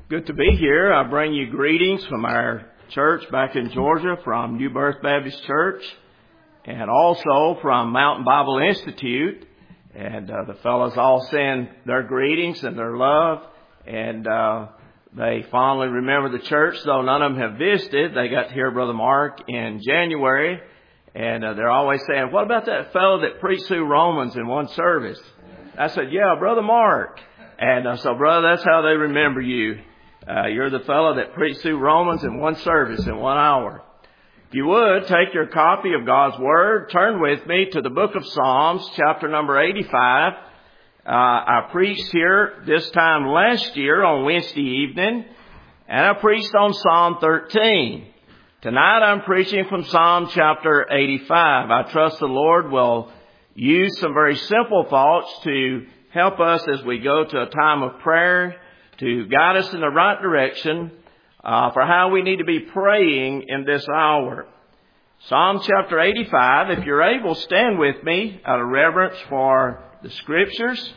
Good to be here. I bring you greetings from our church back in Georgia, from New Birth Baptist Church, and also from Mountain Bible Institute. And the fellows all send their greetings and their love, and they fondly remember the church, though none of them have visited. They got to hear Brother Mark in January, and they're always saying, "What about that fellow that preached through Romans in one service?" I said, "Yeah, Brother Mark." And so, brother, that's how they remember you. You're the fellow that preached through Romans in one service in 1 hour. If you would, take your copy of God's Word, turn with me to the book of Psalms, chapter number 85. I preached here this time last year on Wednesday evening, and I preached on Psalm 13. Tonight I'm preaching from Psalm chapter 85. I trust the Lord will use some very simple thoughts to help us as we go to a time of prayer, to guide us in the right direction for how we need to be praying in this hour. Psalm chapter 85, if you're able, stand with me out of reverence for the Scriptures.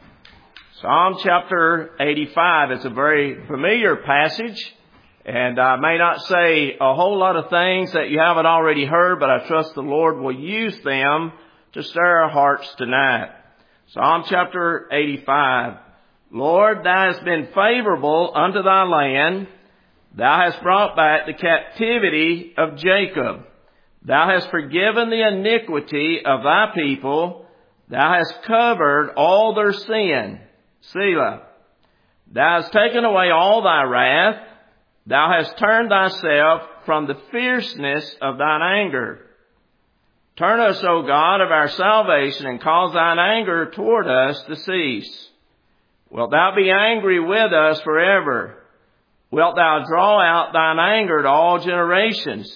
Psalm chapter 85 is a very familiar passage, and I may not say a whole lot of things that you haven't already heard, but I trust the Lord will use them to stir our hearts tonight. Psalm chapter 85. Lord, thou hast been favorable unto thy land. Thou hast brought back the captivity of Jacob. Thou hast forgiven the iniquity of thy people. Thou hast covered all their sin. Selah. Thou hast taken away all thy wrath. Thou hast turned thyself from the fierceness of thine anger. Turn us, O God, of our salvation, and cause thine anger toward us to cease. Wilt thou be angry with us forever? Wilt thou draw out thine anger to all generations?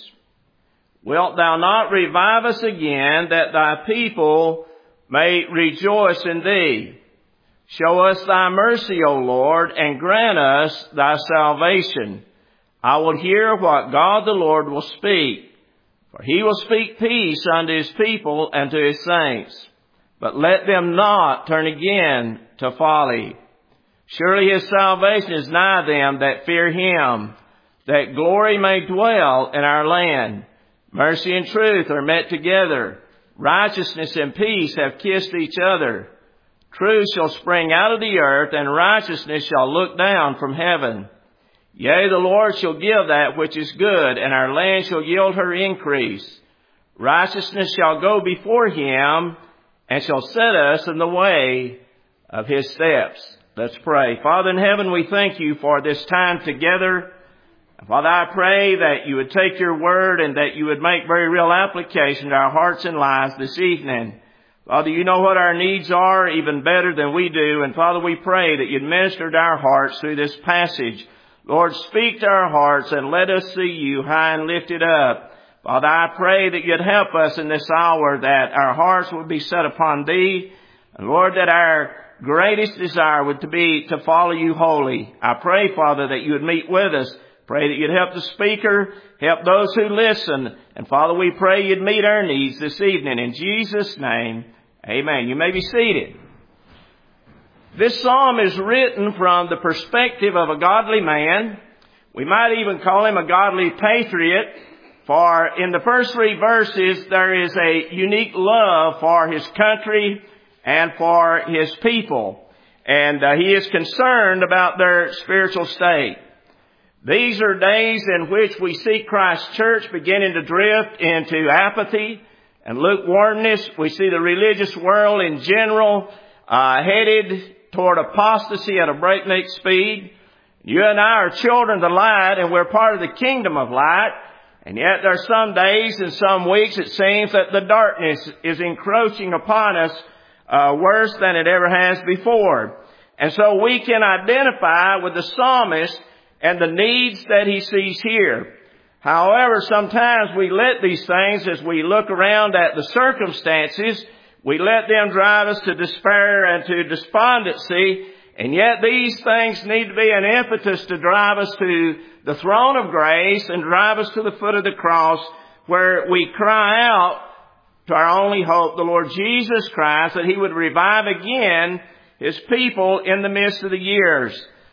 Wilt thou not revive us again, that thy people may rejoice in thee? Show us thy mercy, O Lord, and grant us thy salvation. I will hear what God the Lord will speak. For he will speak peace unto his people and to his saints. But let them not turn again to folly. Surely his salvation is nigh them that fear him, that glory may dwell in our land. Mercy and truth are met together. Righteousness and peace have kissed each other. Truth shall spring out of the earth, and righteousness shall look down from heaven. Yea, the Lord shall give that which is good, and our land shall yield her increase. Righteousness shall go before him, and shall set us in the way of his steps. Let's pray. Father in heaven, we thank you for this time together. Father, I pray that you would take your word and that you would make very real application to our hearts and lives this evening. Father, you know what our needs are even better than we do. And Father, we pray that you'd minister to our hearts through this passage. Lord, speak to our hearts and let us see you high and lifted up. Father, I pray that you'd help us in this hour, that our hearts would be set upon thee. And Lord, that our greatest desire would be to follow you wholly. I pray, Father, that you would meet with us. Pray that you'd help the speaker, help those who listen. And Father, we pray you'd meet our needs this evening. In Jesus' name, amen. You may be seated. This psalm is written from the perspective of a godly man. We might even call him a godly patriot, for in the first 3 verses there is a unique love for his country and for his people. And he is concerned about their spiritual state. These are days in which we see Christ's church beginning to drift into apathy and lukewarmness. We see the religious world in general headed toward apostasy at a breakneck speed. You and I are children of the light, and we're part of the kingdom of light. And yet there are some days and some weeks it seems that the darkness is encroaching upon us worse than it ever has before. And so we can identify with the psalmist and the needs that he sees here. However, sometimes we let these things, as we look around at the circumstances, we let them drive us to despair and to despondency, and yet these things need to be an impetus to drive us to the throne of grace and drive us to the foot of the cross, where we cry out to our only hope, the Lord Jesus Christ, that he would revive again his people in the midst of the years.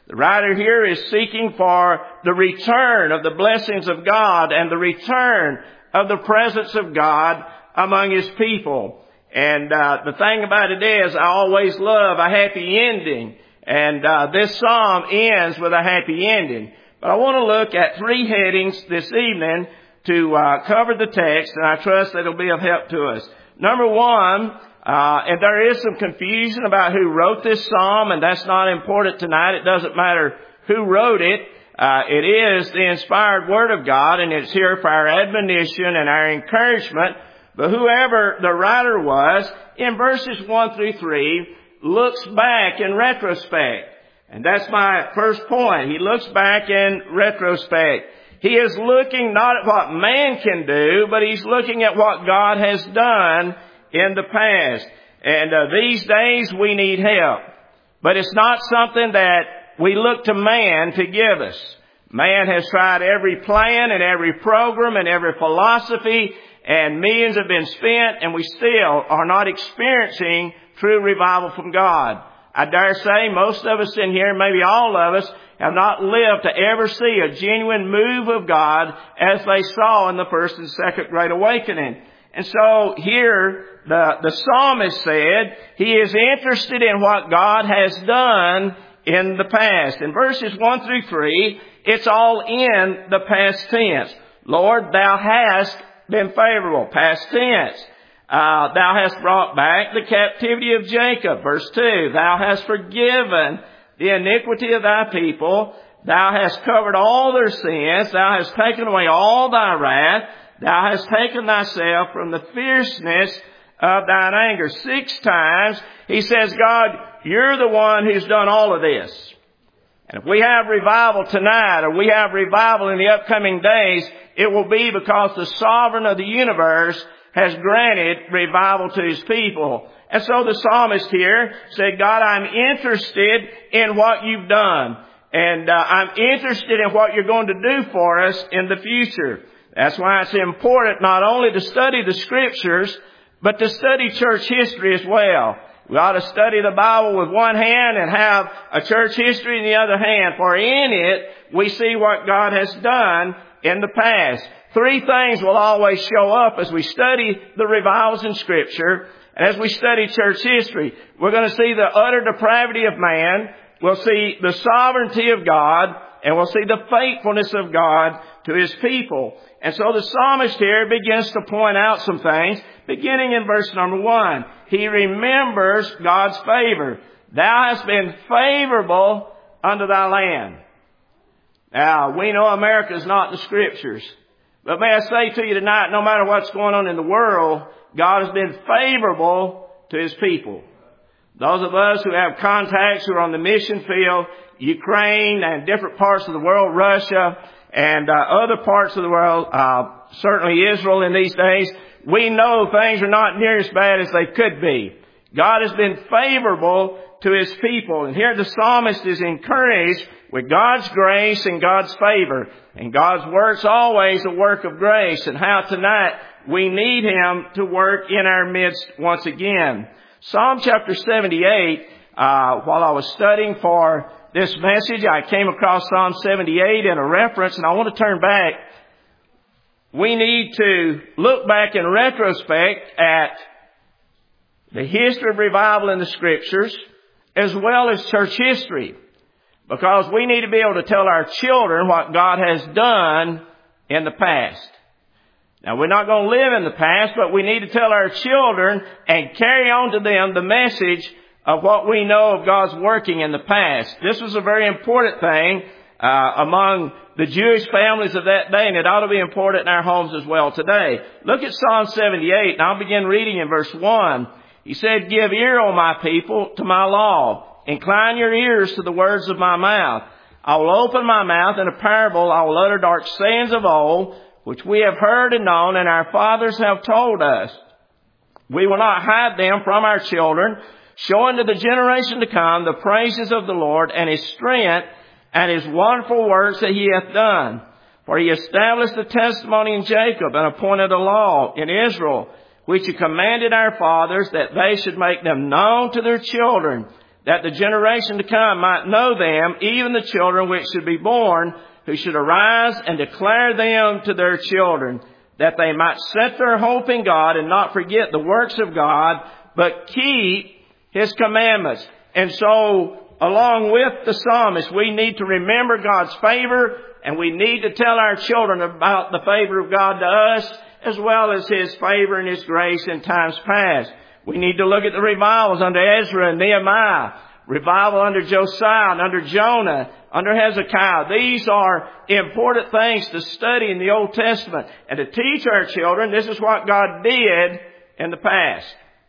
The writer here is seeking for the return of the blessings of God and the return of the presence of God among His people. And the thing about it is, I always love a happy ending. And this psalm ends with a happy ending. But I want to look at three headings this evening to cover the text, and I trust that it'll be of help to us. Number one, and there is some confusion about who wrote this psalm, and that's not important tonight. It doesn't matter who wrote it. It is the inspired Word of God, and it's here for our admonition and our encouragement. But whoever the writer was, in verses 1 through 3, looks back in retrospect. And that's my first point. He looks back in retrospect. He is looking not at what man can do, but he's looking at what God has done in the past. And these days we need help. But it's not something that we look to man to give us. Man has tried every plan and every program and every philosophy, and millions have been spent, and we still are not experiencing true revival from God. I dare say most of us in here, maybe all of us, have not lived to ever see a genuine move of God as they saw in the first and second Great Awakening. And so here, the psalmist said, he is interested in what God has done in the past. In verses 1 through 3, it's all in the past tense. Lord, Thou hast been favorable. Past tense. Thou hast brought back the captivity of Jacob. Verse 2, Thou hast forgiven the iniquity of Thy people. Thou hast covered all their sins. Thou hast taken away all Thy wrath. Thou hast taken Thyself from the fierceness of Thine anger. 6 times he says, God, You're the one who's done all of this. And if we have revival tonight, or we have revival in the upcoming days, it will be because the sovereign of the universe has granted revival to His people. And so the psalmist here said, God, I'm interested in what You've done. And I'm interested in what You're going to do for us in the future. That's why it's important not only to study the Scriptures, but to study church history as well. We ought to study the Bible with one hand and have a church history in the other hand. For in it, we see what God has done in the past. 3 things will always show up as we study the revivals in Scripture. And as we study church history, we're going to see the utter depravity of man. We'll see the sovereignty of God. And we'll see the faithfulness of God to His people. And so the psalmist here begins to point out some things, beginning in verse number 1. He remembers God's favor. Thou hast been favorable unto Thy land. Now, we know America is not in the Scriptures. But may I say to you tonight, no matter what's going on in the world, God has been favorable to His people. Those of us who have contacts who are on the mission field, Ukraine and different parts of the world, Russia and other parts of the world, certainly Israel in these days, we know things are not near as bad as they could be. God has been favorable to His people. And here the psalmist is encouraged with God's grace and God's favor. And God's work's always a work of grace. And how tonight we need Him to work in our midst once again. Psalm chapter 78, while I was studying for this message, I came across Psalm 78 in a reference, and I want to turn back. We need to look back in retrospect at the history of revival in the Scriptures, as well as church history, because we need to be able to tell our children what God has done in the past. Now, we're not going to live in the past, but we need to tell our children and carry on to them the message of what we know of God's working in the past. This was a very important thing among the Jewish families of that day, and it ought to be important in our homes as well today. Look at Psalm 78, and I'll begin reading in verse 1. He said, Give ear, O my people, to my law. Incline your ears to the words of my mouth. I will open my mouth in a parable. I will utter dark sayings of old, which we have heard and known, and our fathers have told us. We will not hide them from our children, showing to the generation to come the praises of the Lord and His strength and His wonderful works that He hath done. For He established the testimony in Jacob and appointed a law in Israel, which He commanded our fathers that they should make them known to their children, that the generation to come might know them, even the children which should be born, who should arise and declare them to their children, that they might set their hope in God and not forget the works of God, but keep His commandments. And so, along with the psalmist, we need to remember God's favor, and we need to tell our children about the favor of God to us, as well as His favor and His grace in times past. We need to look at the revivals under Ezra and Nehemiah, revival under Josiah and under Jonah, under Hezekiah. These are important things to study in the Old Testament and to teach our children. This is what God did in the past.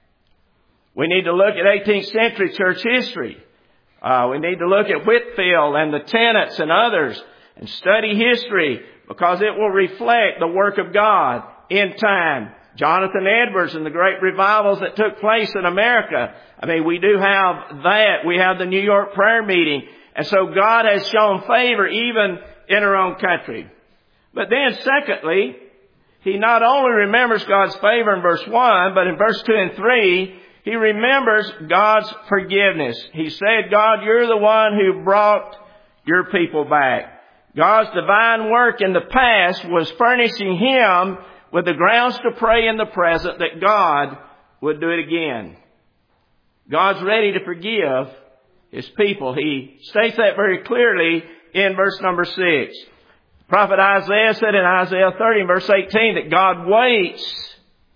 We need to look at 18th century church history. We need to look at Whitefield and the Tennants and others and study history, because it will reflect the work of God in time. Jonathan Edwards and the great revivals that took place in America. I mean, we do have that. We have the New York prayer meeting. And so God has shown favor even in our own country. But then secondly, he not only remembers God's favor in verse 1, but in verse 2 and 3, he remembers God's forgiveness. He said, God, you're the one who brought your people back. God's divine work in the past was furnishing him with the grounds to pray in the present that God would do it again. God's ready to forgive His people. He states that very clearly in verse number 6. The prophet Isaiah said in Isaiah 30 verse 18 that God waits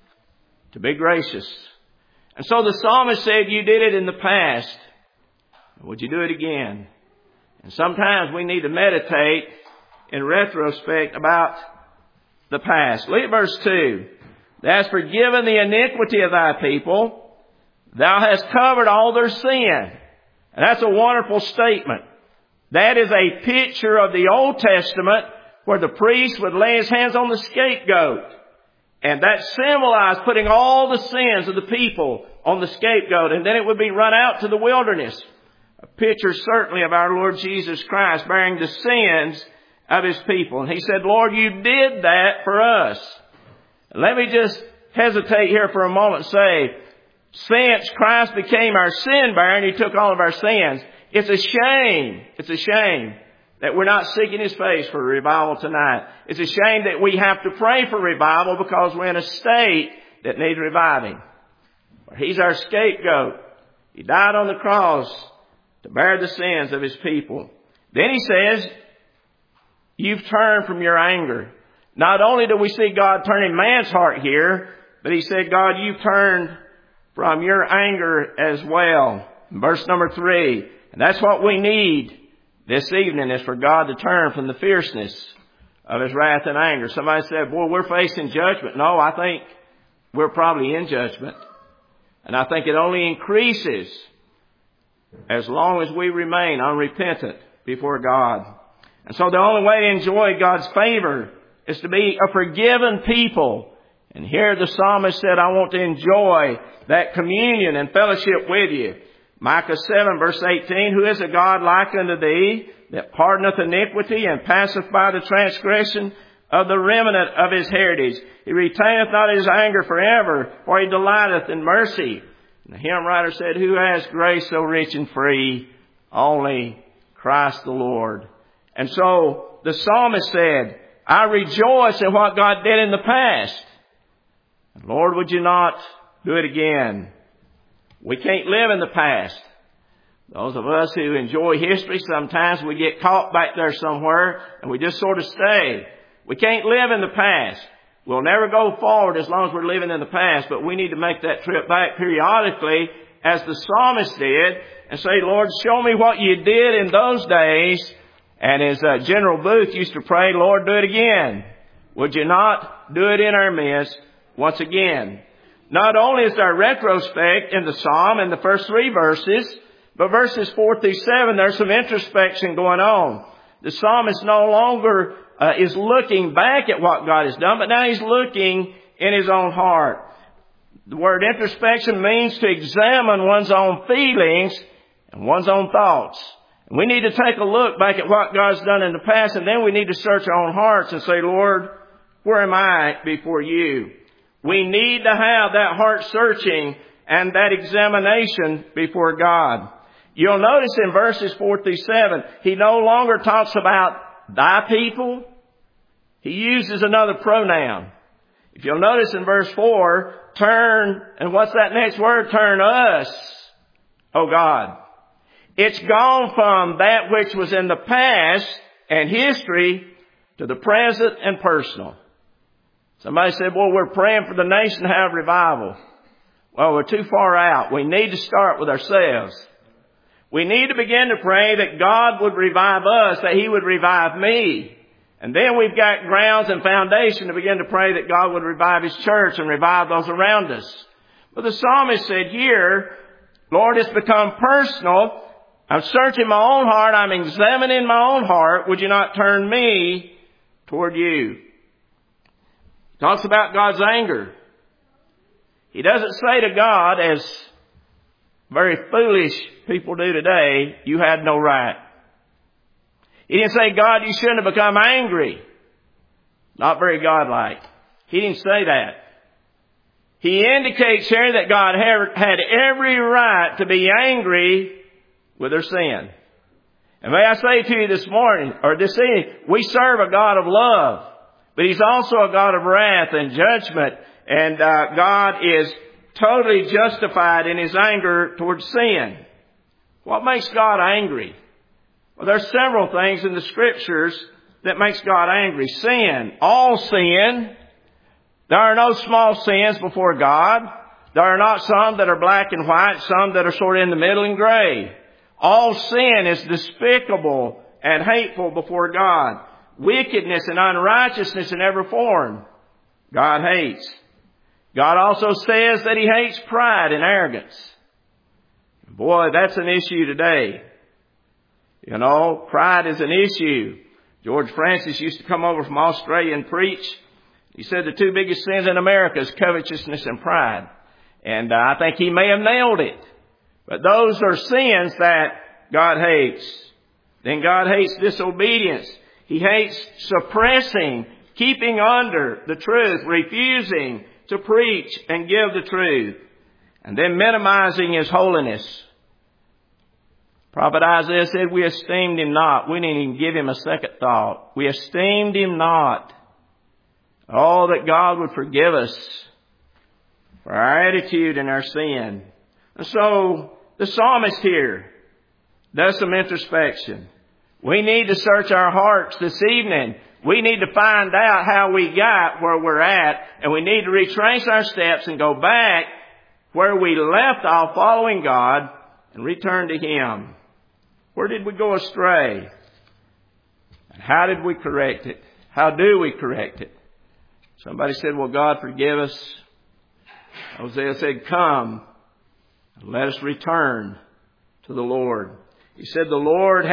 to be gracious. And so the psalmist said, you did it in the past. Would you do it again? And sometimes we need to meditate in retrospect about the past. Look at verse 2. Thou hast forgiven the iniquity of thy people. Thou hast covered all their sin. And that's a wonderful statement. That is a picture of the Old Testament where the priest would lay his hands on the scapegoat. And that symbolized putting all the sins of the people on the scapegoat. And then it would be run out to the wilderness. A picture certainly of our Lord Jesus Christ bearing the sins of His people. And He said, Lord, you did that for us. Let me just hesitate here for a moment and say, since Christ became our sin bearer and He took all of our sins, it's a shame that we're not seeking His face for revival tonight. It's a shame that we have to pray for revival because we're in a state that needs reviving. He's our scapegoat. He died on the cross to bear the sins of His people. Then He says, you've turned from your anger. Not only do we see God turning man's heart here, but He said, God, you've turned from your anger as well. Verse number 3. And that's what we need this evening, is for God to turn from the fierceness of His wrath and anger. Somebody said, boy, we're facing judgment. No, I think we're probably in judgment. And I think it only increases as long as we remain unrepentant before God. And so the only way to enjoy God's favor is to be a forgiven people. And here the psalmist said, I want to enjoy that communion and fellowship with you. Micah 7 verse 18, who is a God like unto thee, that pardoneth iniquity and passeth by the transgression of the remnant of His heritage. He retaineth not His anger forever, for He delighteth in mercy. And the hymn writer said, who has grace so rich and free? Only Christ the Lord. And so the psalmist said, I rejoice in what God did in the past. Lord, would you not do it again? We can't live in the past. Those of us who enjoy history, sometimes we get caught back there somewhere and we just sort of stay. We can't live in the past. We'll never go forward as long as we're living in the past, but we need to make that trip back periodically as the psalmist did and say, Lord, show me what you did in those days. And as General Booth used to pray, Lord, do it again. Would you not do it in our midst once again? Not only is there retrospect in the psalm in the first 3 verses, but verses 4 through 7, there's some introspection going on. The psalmist no longer is looking back at what God has done, but now he's looking in his own heart. The word introspection means to examine one's own feelings and one's own thoughts. And we need to take a look back at what God's done in the past, and then we need to search our own hearts and say, Lord, where am I before you? We need to have that heart searching and that examination before God. You'll notice in verses 4 through 7, he no longer talks about thy people. He uses another pronoun. If you'll notice in verse 4, turn, and what's that next word? Turn us, O God. It's gone from that which was in the past and history to the present and personal. Somebody said, well, we're praying for the nation to have revival. Well, we're too far out. We need to start with ourselves. We need to begin to pray that God would revive us, that He would revive me. And then we've got grounds and foundation to begin to pray that God would revive His church and revive those around us. But the psalmist said here, Lord, it's become personal. I'm searching my own heart. I'm examining my own heart. Would you not turn me toward you? He talks about God's anger. He doesn't say to God, as very foolish people do today, you had no right. He didn't say, God, you shouldn't have become angry. Not very godlike. He didn't say that. He indicates here that God had every right to be angry with their sin. And may I say to you this morning, or this evening, we serve a God of love, but He's also a God of wrath and judgment, and God is totally justified in His anger towards sin. What makes God angry? Well, there's several things in the Scriptures that makes God angry. Sin. All sin. There are no small sins before God. There are not some that are black and white, some that are sort of in the middle and gray. All sin is despicable and hateful before God. Wickedness and unrighteousness in every form, God hates. God also says that He hates pride and arrogance. Boy, that's an issue today. You know, pride is an issue. George Francis used to come over from Australia and preach. He said the two biggest sins in America is covetousness and pride. And I think he may have nailed it. But those are sins that God hates. Then God hates disobedience. He hates suppressing, keeping under the truth, refusing to preach and give the truth. And then minimizing His holiness. Prophet Isaiah said, we esteemed Him not. We didn't even give Him a second thought. We esteemed Him not. Oh, that God would forgive us for our attitude and our sin. And so, the psalmist here does some introspection. We need to search our hearts this evening. We need to find out how we got where we're at. And we need to retrace our steps and go back where we left off following God and return to Him. Where did we go astray? And how did we correct it? How do we correct it? Somebody said, well, God forgive us. Hosea said, come, and let us return to the Lord. He said the Lord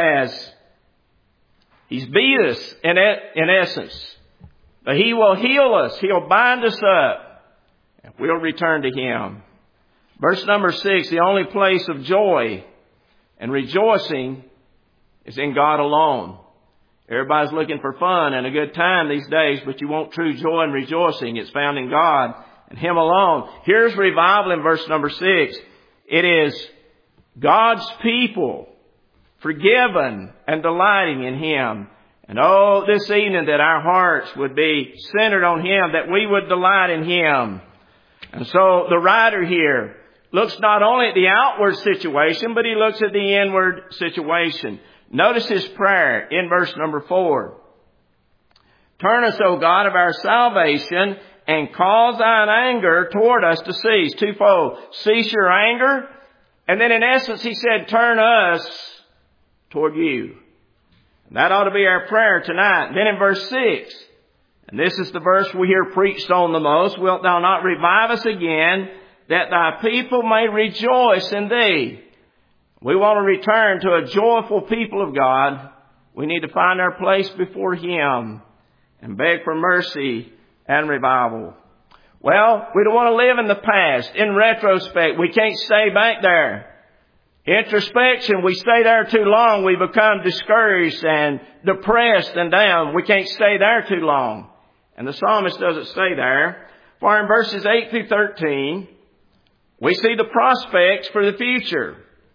He's beat us in essence. But He will heal us. He'll bind us up. And we'll return to Him. Verse number 6, the only place of joy and rejoicing is in God alone. Everybody's looking for fun and a good time these days, but you want true joy and rejoicing. It's found in God and Him alone. Here's revival in verse number 6. It is God's people forgiven and delighting in Him. And oh, this evening that our hearts would be centered on Him, that we would delight in Him. And so the writer here looks not only at the outward situation, but he looks at the inward situation. Notice his prayer in verse number 4. Turn us, O God of our salvation, and cause Thine anger toward us to cease. Twofold. Cease your anger. And then in essence he said, turn us toward you. And that ought to be our prayer tonight. And then in verse 6, and this is the verse we hear preached on the most, wilt Thou not revive us again, that Thy people may rejoice in Thee. We want to return to a joyful people of God. We need to find our place before Him and beg for mercy and revival. Well, we don't want to live in the past. In retrospect, we can't stay back there. Introspection, we stay there too long. We become discouraged and depressed and down. We can't stay there too long. And the psalmist doesn't stay there. For in verses 8 through 13, we see the prospects for the future.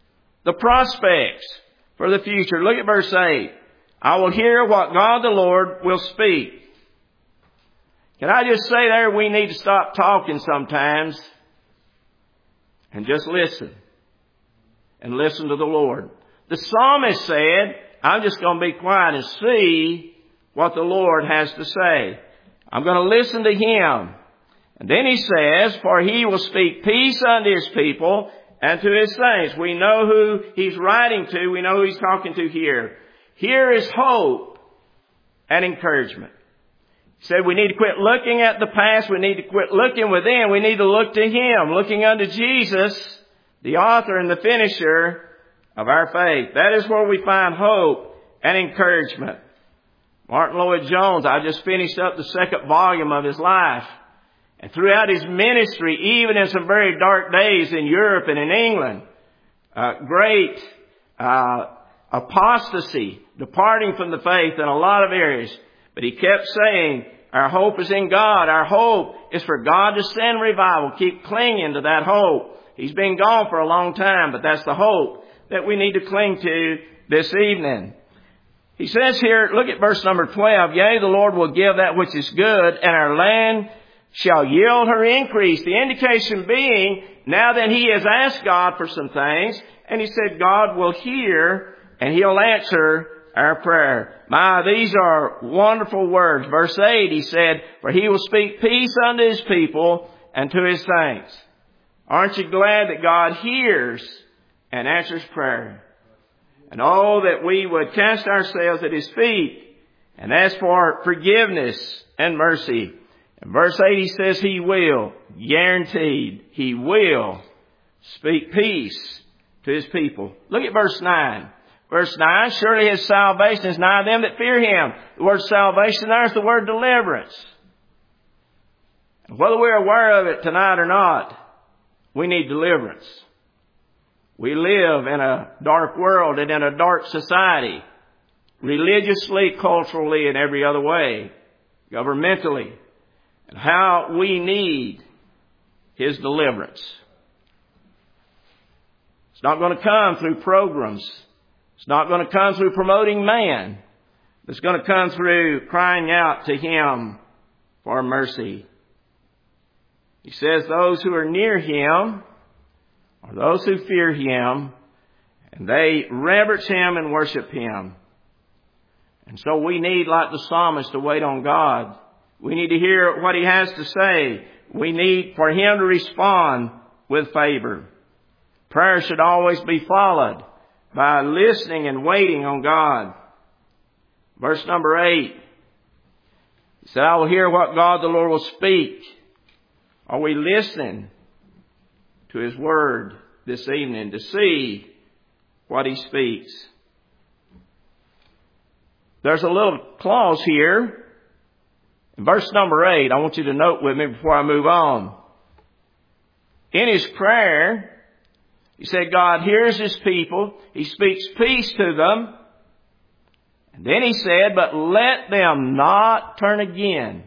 the prospects for the future. Look at verse 8. I will hear what God the Lord will speak. Can I just say there, we need to stop talking sometimes and just listen. And listen to the Lord. The psalmist said, I'm just going to be quiet and see what the Lord has to say. I'm going to listen to Him. And then he says, for He will speak peace unto His people and to His saints. We know who He's writing to. We know who He's talking to here. Here is hope and encouragement. He said we need to quit looking at the past. We need to quit looking within. We need to look to Him, looking unto Jesus, the author and the finisher of our faith. That is where we find hope and encouragement. Martin Lloyd-Jones, I just finished up the second volume of his life. And throughout his ministry, even in some very dark days in Europe and in England, great apostasy, departing from the faith in a lot of areas. But he kept saying, our hope is in God. Our hope is for God to send revival. Keep clinging to that hope. He's been gone for a long time, but that's the hope that we need to cling to this evening. He says here, look at verse number 12, yea, the Lord will give that which is good, and our land shall yield her increase. The indication being, now that he has asked God for some things, and he said God will hear, and He'll answer our prayer. My, these are wonderful words. Verse 8, he said, for He will speak peace unto His people and to His saints. Aren't you glad that God hears and answers prayer? And oh, that we would cast ourselves at His feet and ask for forgiveness and mercy. In verse 8 he says He will, guaranteed, He will speak peace to His people. Look at verse 9. Verse 9, surely His salvation is nigh them that fear Him. The word salvation there is the word deliverance. And whether we're aware of it tonight or not, we need deliverance. We live in a dark world and in a dark society, religiously, culturally, and every other way, governmentally, and how we need His deliverance. It's not going to come through programs. It's not going to come through promoting man. It's going to come through crying out to Him for mercy. He says those who are near Him are those who fear Him, and they reverence Him and worship Him. And so we need, like the psalmist, to wait on God. We need to hear what He has to say. We need for Him to respond with favor. Prayer should always be followed by listening and waiting on God. Verse number 8. He said, I will hear what God the Lord will speak. Are we listening to His Word this evening to see what He speaks? There's a little clause here. In verse number 8, I want you to note with me before I move on. In His prayer, He said God hears His people. He speaks peace to them. And then He said, but let them not turn again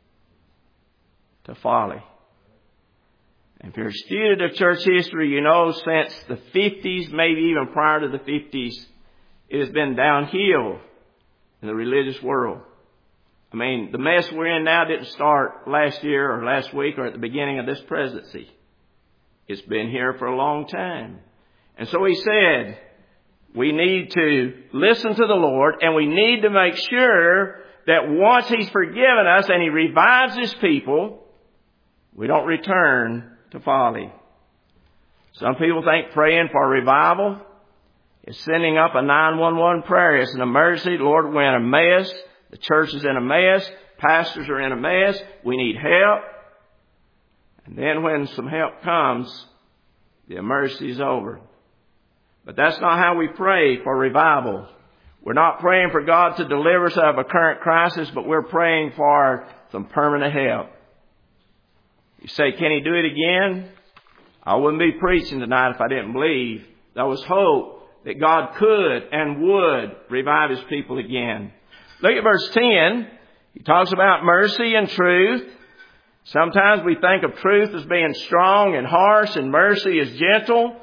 to folly. And if you're a student of church history, you know since the 50s, maybe even prior to the 50s, it has been downhill in the religious world. I mean, the mess we're in now didn't start last year or last week or at the beginning of this presidency. It's been here for a long time. And so He said, we need to listen to the Lord, and we need to make sure that once He's forgiven us and He revives His people, we don't return to folly. Some people think praying for revival is sending up a 911 prayer. It's an emergency. Lord, we're in a mess. The church is in a mess. Pastors are in a mess. We need help. And then when some help comes, the emergency is over. But that's not how we pray for revival. We're not praying for God to deliver us out of a current crisis, but we're praying for some permanent help. You say, can He do it again? I wouldn't be preaching tonight if I didn't believe there was hope that God could and would revive His people again. Look at verse 10. He talks about mercy and truth. Sometimes we think of truth as being strong and harsh and mercy as gentle.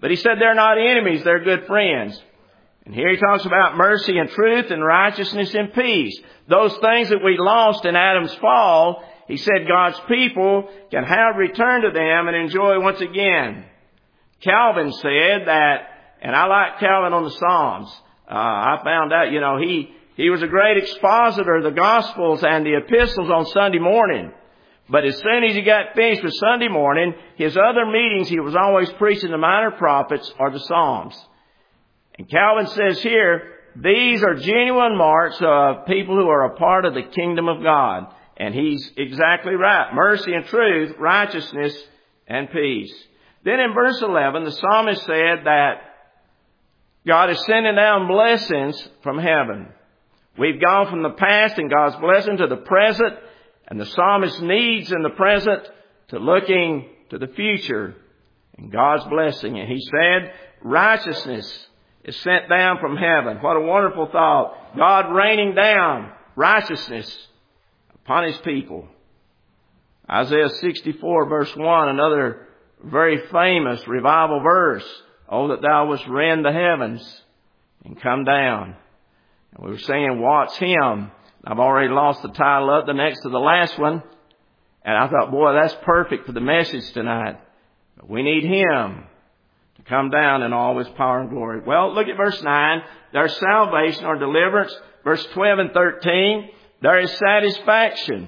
But he said they're not enemies, they're good friends. And here he talks about mercy and truth and righteousness and peace. Those things that we lost in Adam's fall, he said God's people can have returned to them and enjoy once again. Calvin said that, and I like Calvin on the Psalms. I found out, he was a great expositor of the Gospels and the epistles on Sunday morning. But as soon as he got finished with Sunday morning, his other meetings, he was always preaching the minor prophets or the Psalms. And Calvin says here, these are genuine marks of people who are a part of the kingdom of God. And he's exactly right. Mercy and truth, righteousness and peace. Then in verse 11, the psalmist said that God is sending down blessings from heaven. We've gone from the past and God's blessing to the present. And the psalmist needs in the present to looking to the future and God's blessing. And he said, righteousness is sent down from heaven. What a wonderful thought. God raining down righteousness upon His people. Isaiah 64 verse 1, another very famous revival verse. Oh, that thou wouldst rend the heavens and come down. And we were singing Watt's hymn. I've already lost the title up, the next to the last one. And I thought, boy, that's perfect for the message tonight. But we need Him to come down in all His power and glory. Well, look at verse 9. There's salvation or deliverance. Verse 12 and 13. There is satisfaction.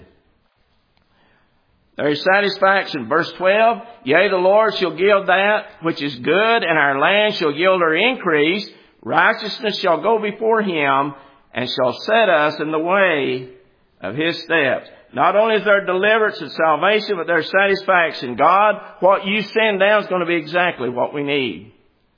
There is satisfaction. Verse 12. Yea, the Lord shall give that which is good, and our land shall yield her increase. Righteousness shall go before Him, and shall set us in the way of His steps. Not only is there deliverance and salvation, but there's satisfaction. God, what you send down is going to be exactly what we need.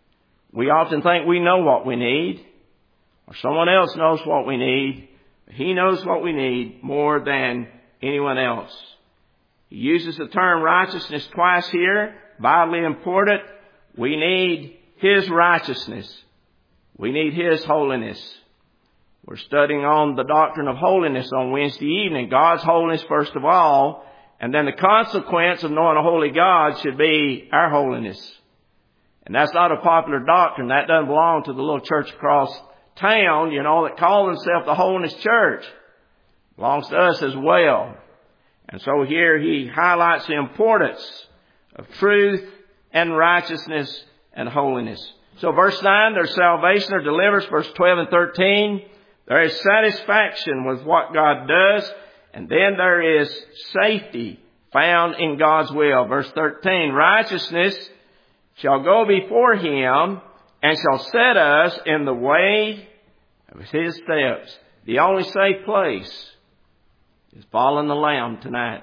We often think we know what we need, or someone else knows what we need. He knows what we need more than anyone else. He uses the term righteousness twice here, vitally important. We need His righteousness. We need His holiness. We're studying on the doctrine of holiness on Wednesday evening. God's holiness first of all, and then the consequence of knowing a holy God should be our holiness. And that's not a popular doctrine. That doesn't belong to the little church across town, that call themselves the Holiness Church. It belongs to us as well. And so here he highlights the importance of truth and righteousness and holiness. So verse 9, there's salvation or deliverance. Verse 12 and 13, there is satisfaction with what God does. And then there is safety found in God's will. Verse 13, righteousness shall go before Him and shall set us in the way of His steps. The only safe place is following the Lamb tonight.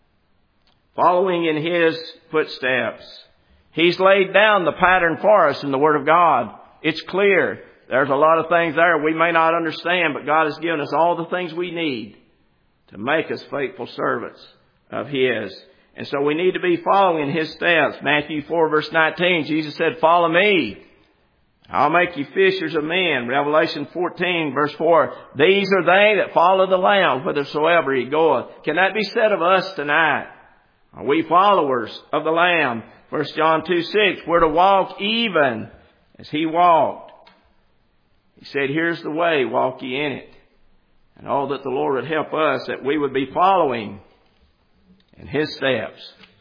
Following in His footsteps. He's laid down the pattern for us in the Word of God. It's clear. There's a lot of things there we may not understand, but God has given us all the things we need to make us faithful servants of His. And so we need to be following His steps. Matthew 4 verse 19, Jesus said, follow me. I'll make you fishers of men. Revelation 14 verse 4, these are they that follow the Lamb whithersoever He goeth. Can that be said of us tonight? Are we followers of the Lamb? 1 John 2:6, we're to walk even as He walked. He said, here's the way, walk ye in it. And all that the Lord would help us, that we would be following in His steps.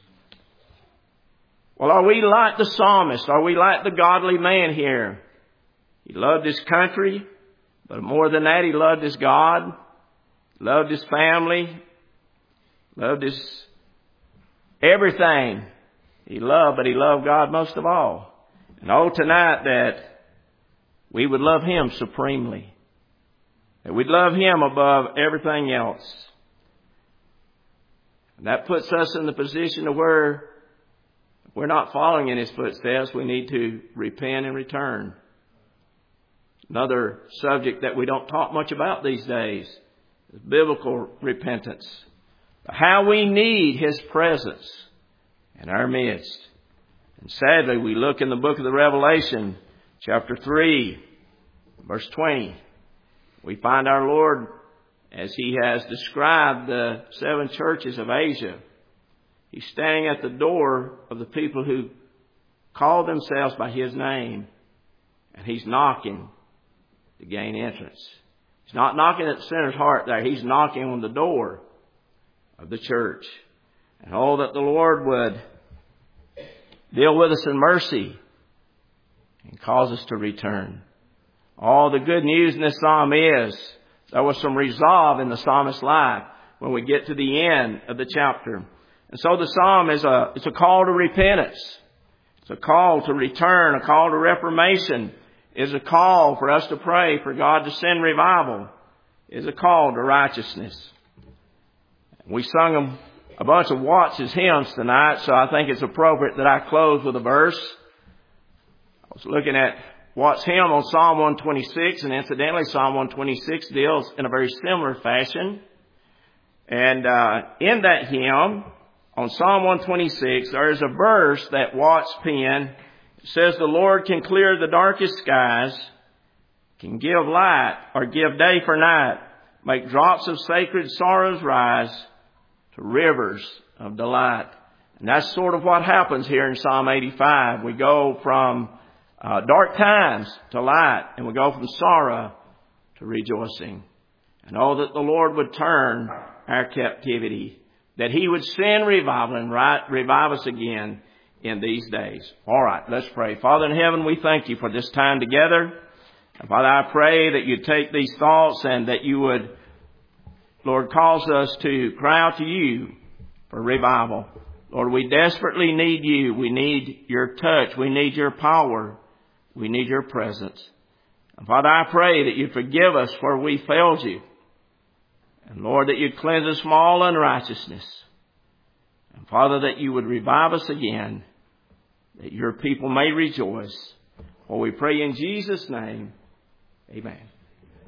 Well, are we like the psalmist? Are we like the godly man here? He loved his country, but more than that, he loved his God, loved his family, loved his everything. He loved, but he loved God most of all. And oh, tonight that we would love Him supremely. That we'd love Him above everything else. And that puts us in the position of where we're not following in His footsteps. We need to repent and return. Another subject that we don't talk much about these days is biblical repentance. How we need His presence in our midst. And sadly, we look in the book of the Revelation, chapter 3, verse 20. We find our Lord, as He has described the 7 churches of Asia, He's standing at the door of the people who call themselves by His name, and He's knocking to gain entrance. He's not knocking at the sinner's heart there. He's knocking on the door of the church. And oh, that the Lord would deal with us in mercy and cause us to return. All the good news in this psalm is there was some resolve in the psalmist's life when we get to the end of the chapter. And so the psalm is it's a call to repentance. It's a call to return, a call to reformation. It's a call for us to pray for God to send revival. It's a call to righteousness. We sung a bunch of Watts' hymns tonight, so I think it's appropriate that I close with a verse. I was looking at Watts' hymn on Psalm 126, and incidentally, Psalm 126 deals in a very similar fashion. And in that hymn, on Psalm 126, there is a verse that Watts penned. It says, "The Lord can clear the darkest skies, can give light or give day for night, make drops of sacred sorrows rise to rivers of delight." And that's sort of what happens here in Psalm 85. We go from dark times to light, and we go from sorrow to rejoicing. And oh, that the Lord would turn our captivity, that He would send revival and revive us again in these days. All right, let's pray. Father in heaven, we thank You for this time together. And Father, I pray that You take these thoughts and that You would, Lord, cause us to cry out to You for revival. Lord, we desperately need You. We need Your touch. We need Your power. We need Your presence. And Father, I pray that You forgive us where we failed You. And Lord, that You cleanse us from all unrighteousness. And Father, that You would revive us again, that Your people may rejoice. For we pray in Jesus' name, amen.